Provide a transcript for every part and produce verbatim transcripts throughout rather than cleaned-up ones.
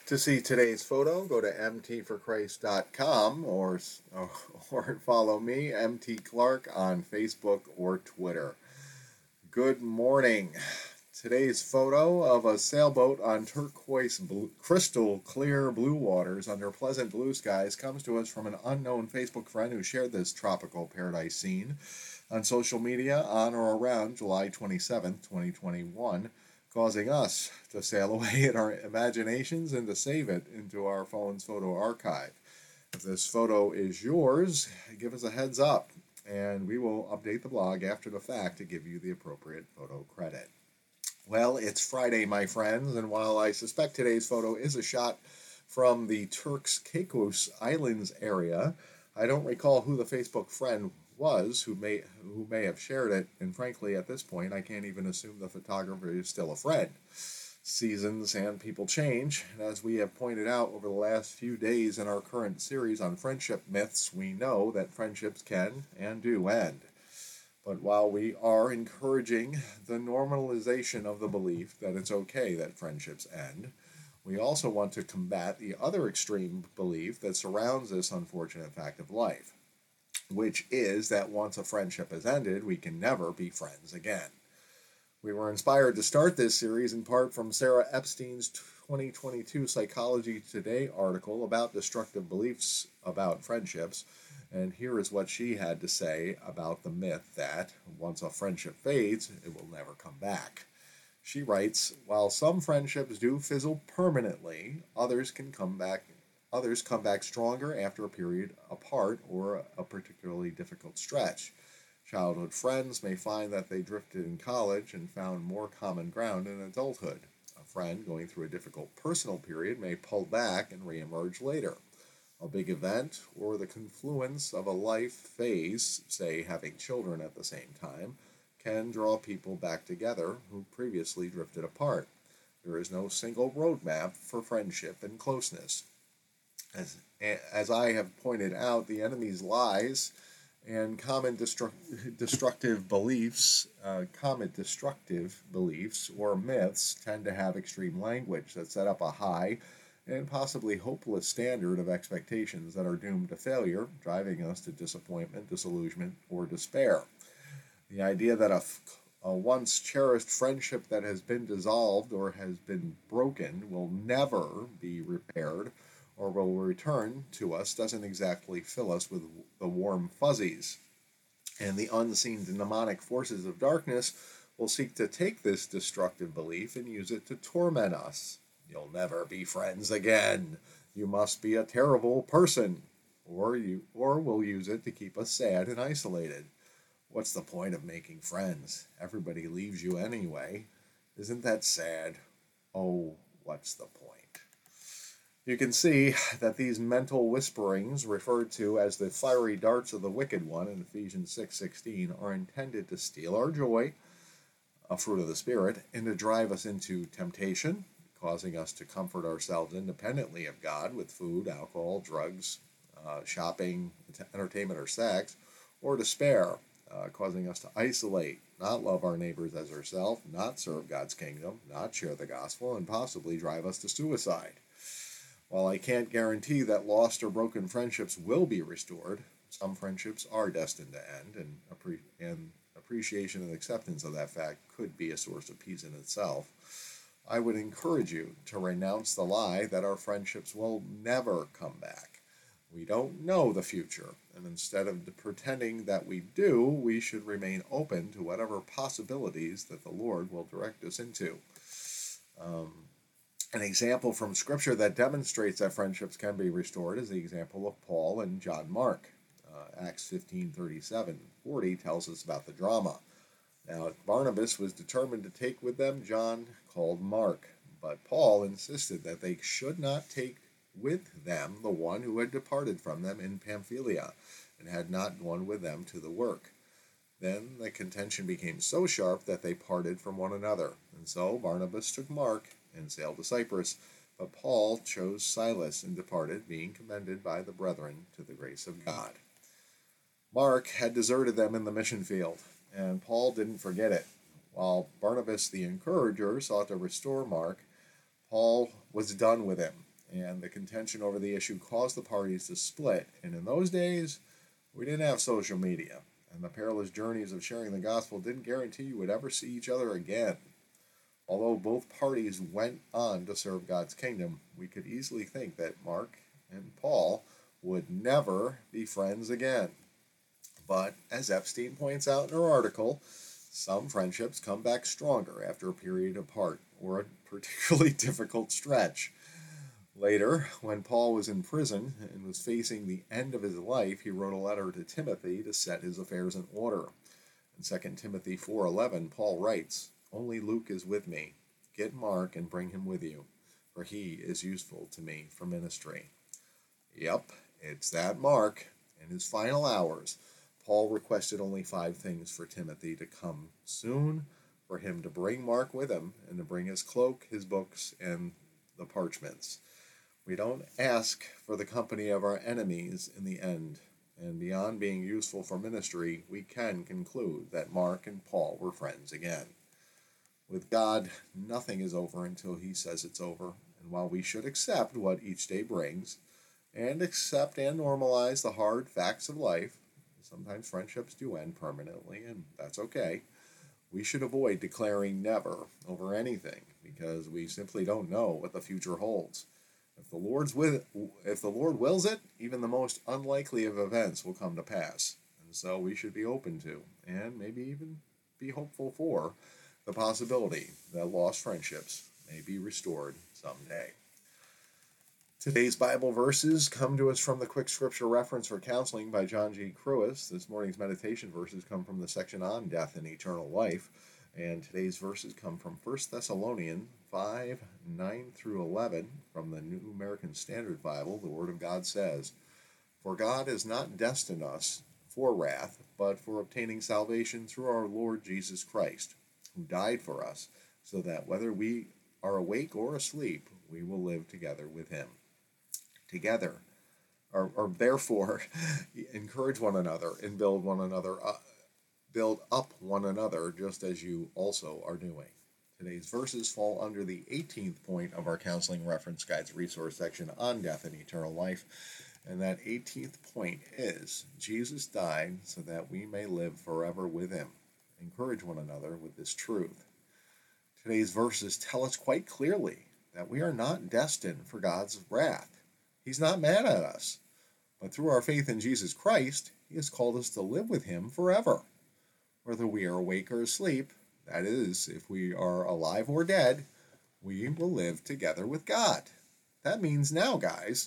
To see today's photo, go to m t for christ dot com or, or follow me, M T Clark, on Facebook or Twitter. Good morning. Today's photo of a sailboat on turquoise, blue, crystal clear blue waters under pleasant blue skies comes to us from an unknown Facebook friend who shared this tropical paradise scene on social media on or around July twenty-seventh, twenty twenty-one. Causing us to sail away in our imaginations and to save it into our phone's photo archive. If this photo is yours, give us a heads up, and we will update the blog after the fact to give you the appropriate photo credit. Well, it's Friday, my friends, and while I suspect today's photo is a shot from the Turks Caicos Islands area, I don't recall who the Facebook friend was who may who may have shared it, and frankly at this point I can't even assume the photographer is still a friend. Seasons and people change, and as we have pointed out over the last few days in our current series on friendship myths, we know that friendships can and do end. But while we are encouraging the normalization of the belief that it's okay that friendships end, we also want to combat the other extreme belief that surrounds this unfortunate fact of life, which is that once a friendship has ended, we can never be friends again. We were inspired to start this series in part from Sarah Epstein's twenty twenty-two Psychology Today article about destructive beliefs about friendships, and here is what she had to say about the myth that once a friendship fades, it will never come back. She writes, while some friendships do fizzle permanently, others can come back Others come back stronger after a period apart or a particularly difficult stretch. Childhood friends may find that they drifted in college and found more common ground in adulthood. A friend going through a difficult personal period may pull back and reemerge later. A big event or the confluence of a life phase, say having children at the same time, can draw people back together who previously drifted apart. There is no single roadmap for friendship and closeness. As, as I have pointed out, the enemy's lies and common destru- destructive beliefs, uh, common destructive beliefs or myths tend to have extreme language that set up a high and possibly hopeless standard of expectations that are doomed to failure, driving us to disappointment, disillusionment, or despair. The idea that a, a once cherished friendship that has been dissolved or has been broken will never be repaired or will return to us doesn't exactly fill us with the warm fuzzies. And the unseen demonic forces of darkness will seek to take this destructive belief and use it to torment us. You'll never be friends again. You must be a terrible person. Or you or will use it to keep us sad and isolated. What's the point of making friends? Everybody leaves you anyway. Isn't that sad? Oh, what's the point? You can see that these mental whisperings, referred to as the fiery darts of the wicked one in Ephesians six sixteen, are intended to steal our joy, a fruit of the Spirit, and to drive us into temptation, causing us to comfort ourselves independently of God with food, alcohol, drugs, uh, shopping, entertainment, or sex, or despair, uh, causing us to isolate, not love our neighbors as ourselves, not serve God's kingdom, not share the gospel, and possibly drive us to suicide. While I can't guarantee that lost or broken friendships will be restored, some friendships are destined to end, and, appre- and appreciation and acceptance of that fact could be a source of peace in itself. I would encourage you to renounce the lie that our friendships will never come back. We don't know the future, and instead of pretending that we do, we should remain open to whatever possibilities that the Lord will direct us into. Um, An example from Scripture that demonstrates that friendships can be restored is the example of Paul and John Mark. Uh, Acts fifteen thirty-seven forty tells us about the drama. Now, Barnabas was determined to take with them John, called Mark, but Paul insisted that they should not take with them the one who had departed from them in Pamphylia and had not gone with them to the work. Then the contention became so sharp that they parted from one another, and so Barnabas took Mark and sailed to Cyprus, but Paul chose Silas and departed, being commended by the brethren to the grace of God. Mark had deserted them in the mission field, and Paul didn't forget it. While Barnabas the encourager sought to restore Mark, Paul was done with him. and the contention over the issue caused the parties to split. And in those days, we didn't have social media, and the perilous journeys of sharing the gospel didn't guarantee you would ever see each other again. Although both parties went on to serve God's kingdom, we could easily think that Mark and Paul would never be friends again. But, as Epstein points out in her article, some friendships come back stronger after a period apart or a particularly difficult stretch. Later, when Paul was in prison and was facing the end of his life, he wrote a letter to Timothy to set his affairs in order. In Second Timothy four eleven, Paul writes, "Only Luke is with me. Get Mark and bring him with you, for he is useful to me for ministry." Yep, it's that Mark. In his final hours, Paul requested only five things for Timothy to come soon, for him to bring Mark with him, and to bring his cloak, his books, and the parchments. We don't ask for the company of our enemies in the end, and beyond being useful for ministry, we can conclude that Mark and Paul were friends again. With God, nothing is over until he says it's over, and while we should accept what each day brings, and accept and normalize the hard facts of life, sometimes friendships do end permanently, and that's okay, we should avoid declaring never over anything, because we simply don't know what the future holds. If the Lord's with, if the Lord wills it, even the most unlikely of events will come to pass. And so we should be open to, and maybe even be hopeful for, the possibility that lost friendships may be restored someday. Today's Bible verses come to us from the Quick Scripture Reference for Counseling by John G. Cruis. This morning's meditation verses come from the section on death and eternal life. And today's verses come from First Thessalonians five, nine through eleven. From the New American Standard Bible, the Word of God says, "For God has not destined us for wrath, but for obtaining salvation through our Lord Jesus Christ, who died for us, so that whether we are awake or asleep, we will live together with him. Together, or, or therefore, encourage one another and build one another up. Build up one another, just as you also are doing." Today's verses fall under the eighteenth point of our Counseling Reference Guides resource section on death and eternal life. And that eighteenth point is, Jesus died so that we may live forever with him. Encourage one another with this truth. Today's verses tell us quite clearly that we are not destined for God's wrath. He's not mad at us. But through our faith in Jesus Christ, he has called us to live with him forever. Whether we are awake or asleep, that is, if we are alive or dead, we will live together with God. That means now, guys,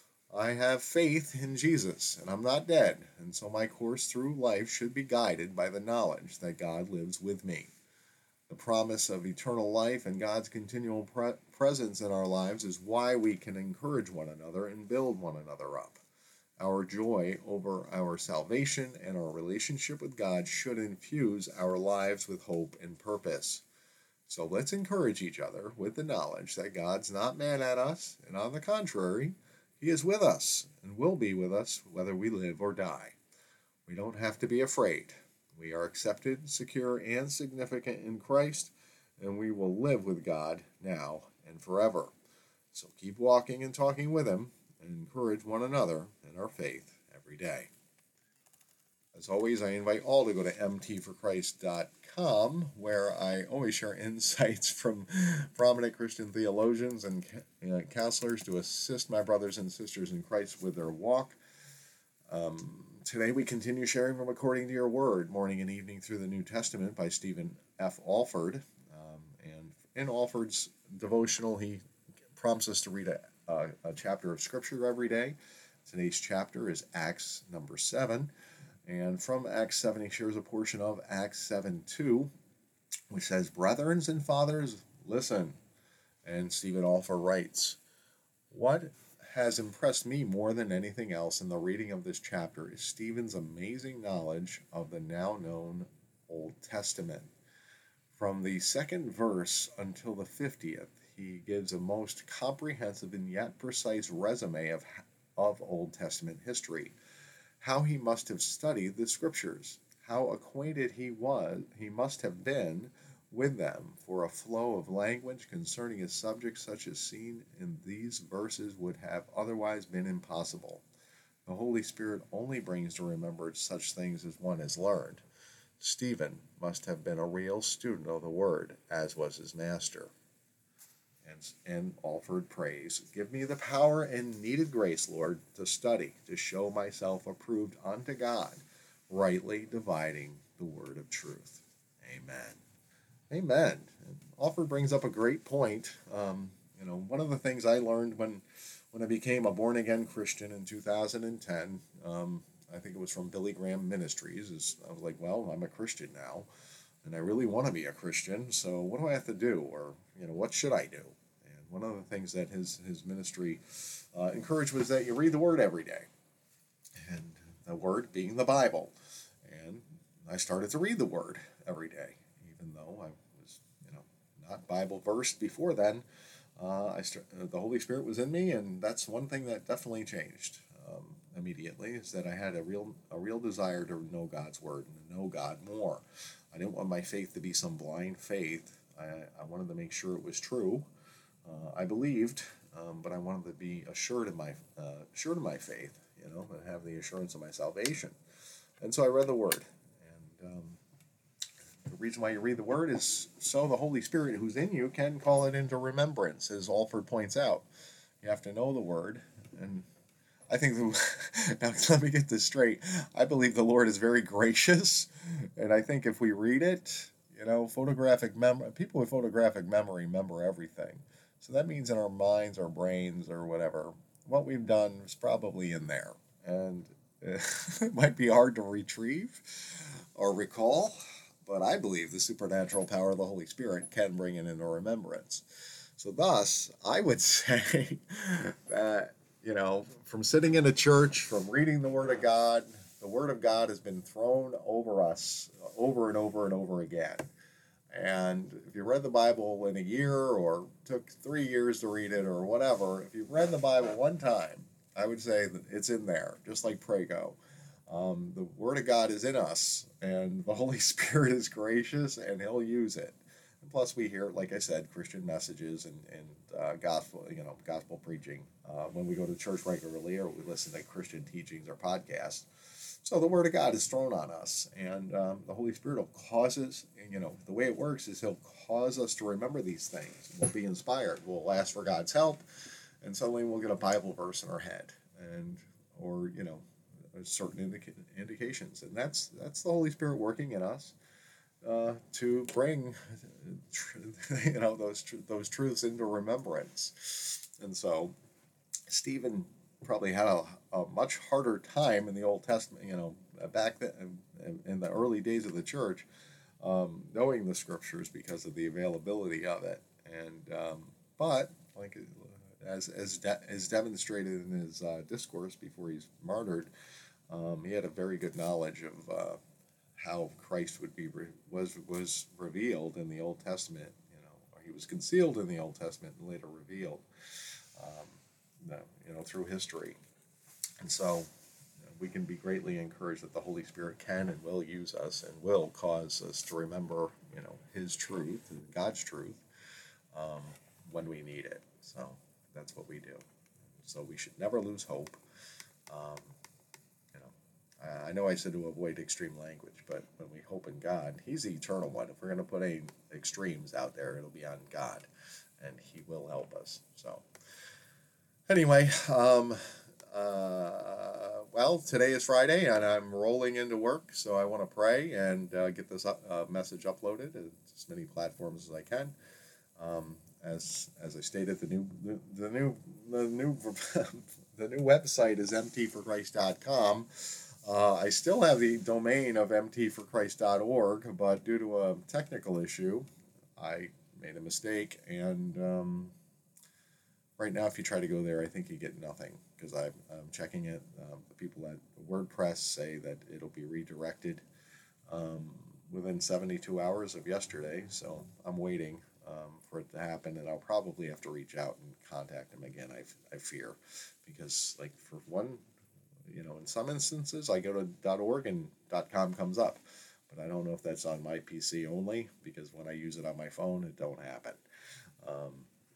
I have faith in Jesus, and I'm not dead, and so my course through life should be guided by the knowledge that God lives with me. The promise of eternal life and God's continual pre- presence in our lives is why we can encourage one another and build one another up. Our joy over our salvation and our relationship with God should infuse our lives with hope and purpose. So let's encourage each other with the knowledge that God's not mad at us, and on the contrary, he is with us and will be with us whether we live or die. We don't have to be afraid. We are accepted, secure, and significant in Christ, and we will live with God now and forever. So keep walking and talking with him, and encourage one another in our faith every day. As always, I invite all to go to m t for christ dot com, where I always share insights from prominent Christian theologians and counselors to assist my brothers and sisters in Christ with their walk. Um, today we continue sharing from According to Your Word, morning and evening through the New Testament by Stephen F. Alford. Um, and in Alford's devotional, he prompts us to read a Uh, a chapter of Scripture every day. Today's chapter is Acts number seven, and from Acts seven he shares a portion of Acts seven two, which says, "Brethren and fathers, listen." And Stephen Alford writes, "What has impressed me more than anything else in the reading of this chapter is Stephen's amazing knowledge of the now known Old Testament. From the second verse until the fiftieth, he gives a most comprehensive and yet precise resume of, of Old Testament history, how he must have studied the Scriptures, how acquainted he was, he must have been with them, for a flow of language concerning a subject such as seen in these verses would have otherwise been impossible. The Holy Spirit only brings to remembrance such things as one has learned. Stephen must have been a real student of the Word, as was his master. And, and offered praise. Give me the power and needed grace, Lord, to study, to show myself approved unto God, rightly dividing the word of truth. Amen. Amen. And Alfred brings up a great point. Um, you know, one of the things I learned when when I became a born-again Christian in two thousand ten, um, I think it was from Billy Graham Ministries, is I was like, well, I'm a Christian now, and I really want to be a Christian, so what do I have to do? Or, you know, what should I do? And one of the things that his, his ministry uh, encouraged was that you read the Word every day, and the Word being the Bible. And I started to read the Word every day, even though I was, you know, not Bible versed before then. Uh, I st- uh, the Holy Spirit was in me, and that's one thing that definitely changed um, immediately. Is that I had a real a real desire to know God's Word and to know God more. I didn't want my faith to be some blind faith. I, I wanted to make sure it was true. Uh, I believed, um, but I wanted to be assured of my uh, assured of my faith. You know, and have the assurance of my salvation. And so I read the Word, and um, the reason why you read the Word is so the Holy Spirit who's in you can call it into remembrance, as Alford points out. You have to know the Word, and I think, the, now let me get this straight, I believe the Lord is very gracious, and I think if we read it, you know, photographic mem- people with photographic memory remember everything. So that means in our minds, our brains, or whatever, what we've done is probably in there, and it might be hard to retrieve or recall, but I believe the supernatural power of the Holy Spirit can bring it into remembrance. So thus, I would say that, you know, from sitting in a church, from reading the Word of God, the Word of God has been thrown over us over and over and over again. And if you read the Bible in a year or took three years to read it or whatever, if you've read the Bible one time, I would say that it's in there, just like Prego. Um, the Word of God is in us, and the Holy Spirit is gracious, and He'll use it. And plus, we hear, like I said, Christian messages and, and uh, gospel, you know, gospel preaching uh, when we go to church regularly, or we listen to Christian teachings or podcasts. So the Word of God is thrown on us, and um, the Holy Spirit will cause us, and, you know, the way it works is He'll cause us to remember these things. We'll be inspired. We'll ask for God's help, and suddenly we'll get a Bible verse in our head, and or, you know, certain indica- indications. And that's that's the Holy Spirit working in us uh, to bring, you know, those tr- those truths into remembrance. And so Stephen probably had a, a much harder time in the Old Testament, you know, back then, in the early days of the church, um, knowing the scriptures because of the availability of it. And um, but like as as de- as demonstrated in his uh, discourse before he's martyred, um, he had a very good knowledge of uh, how Christ would be re- was was revealed in the Old Testament. You know, or he was concealed in the Old Testament and later revealed. Um, you know, through history. And so you know, we can be greatly encouraged that the Holy Spirit can and will use us and will cause us to remember, you know, His truth, God's truth, um, when we need it. So that's what we do. So we should never lose hope. Um, you know, I, I know I said to avoid extreme language, but when we hope in God, He's the eternal one. If we're going to put any extremes out there, it'll be on God, and He will help us. So anyway, um, uh, well, today is Friday, and I'm rolling into work, so I want to pray and uh, get this up, uh, message uploaded to as many platforms as I can. Um, as as I stated, the new the, the new the new the new website is m t for christ dot com. Uh, I still have the domain of m t for christ dot org, but due to a technical issue, I made a mistake, and um, right now, if you try to go there, I think you get nothing, because I'm, I'm checking it. Um, the people at WordPress say that it'll be redirected um, within seventy-two hours of yesterday, so I'm waiting um, for it to happen, and I'll probably have to reach out and contact them again, I, I fear, because, like, for one, you know, in some instances, I go to .org and .com comes up, but I don't know if that's on my P C only, because when I use it on my phone, it don't happen. Um,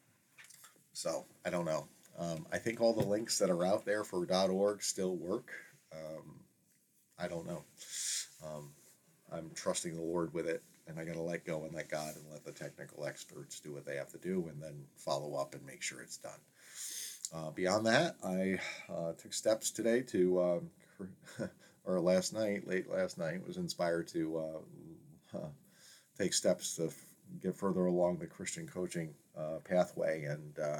so I don't know. Um, I think all the links that are out there for .org still work. Um, I don't know. Um, I'm trusting the Lord with it, and I got to let go and let God and let the technical experts do what they have to do, and then follow up and make sure it's done. Uh, beyond that, I uh, took steps today to, um, or last night, late last night, was inspired to uh, uh, take steps to f- get further along the Christian coaching uh, pathway, and uh,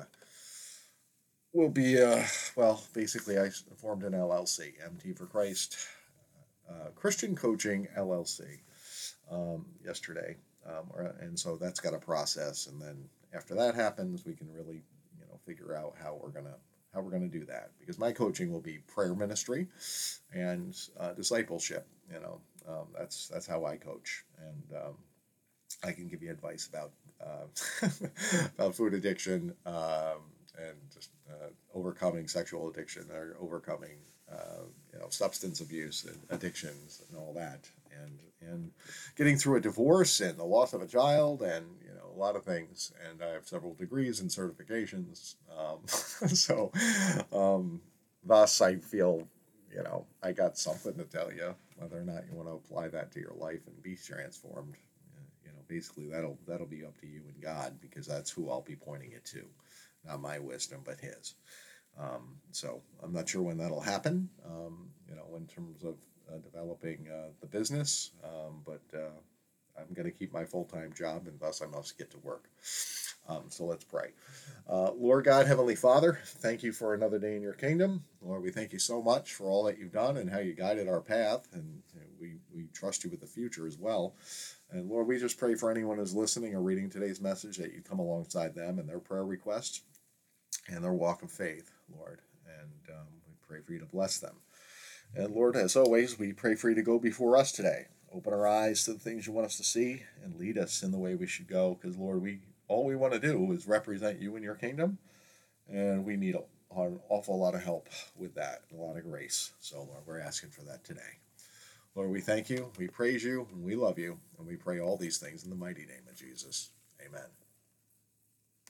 will be, uh, well, basically I formed an L L C, M T for Christ, uh, Christian Coaching L L C, um, yesterday. Um, or, and so that's got a process. And then after that happens, we can really, you know, figure out how we're going to, how we're going to do that, because my coaching will be prayer ministry and uh, discipleship. You know, um, that's, that's how I coach. And um, I can give you advice about, uh, about food addiction, um, and just uh, overcoming sexual addiction, or overcoming, uh, you know, substance abuse and addictions and all that, and and getting through a divorce and the loss of a child, and you know, a lot of things. And I have several degrees and certifications, um, so um, thus I feel, you know, I got something to tell you. Whether or not you want to apply that to your life and be transformed, you know, basically that'll that'll be up to you and God, because that's who I'll be pointing it to. Not my wisdom, but his. Um, so I'm not sure when that'll happen, um, you know, in terms of uh, developing uh, the business, um, but uh, I'm going to keep my full-time job, and thus I must get to work. Um, so let's pray. Uh, Lord God, Heavenly Father, thank you for another day in your kingdom. Lord, we thank you so much for all that you've done and how you guided our path, and you know, we, we trust you with the future as well. And Lord, we just pray for anyone who's listening or reading today's message, that you come alongside them and their prayer requests and their walk of faith, Lord. And um, we pray for you to bless them. And Lord, as always, we pray for you to go before us today. Open our eyes to the things you want us to see, and lead us in the way we should go. Because, Lord, we all we want to do is represent you in your kingdom, and we need a, an awful lot of help with that, and a lot of grace. So, Lord, we're asking for that today. Lord, we thank you, we praise you, and we love you, and we pray all these things in the mighty name of Jesus. Amen.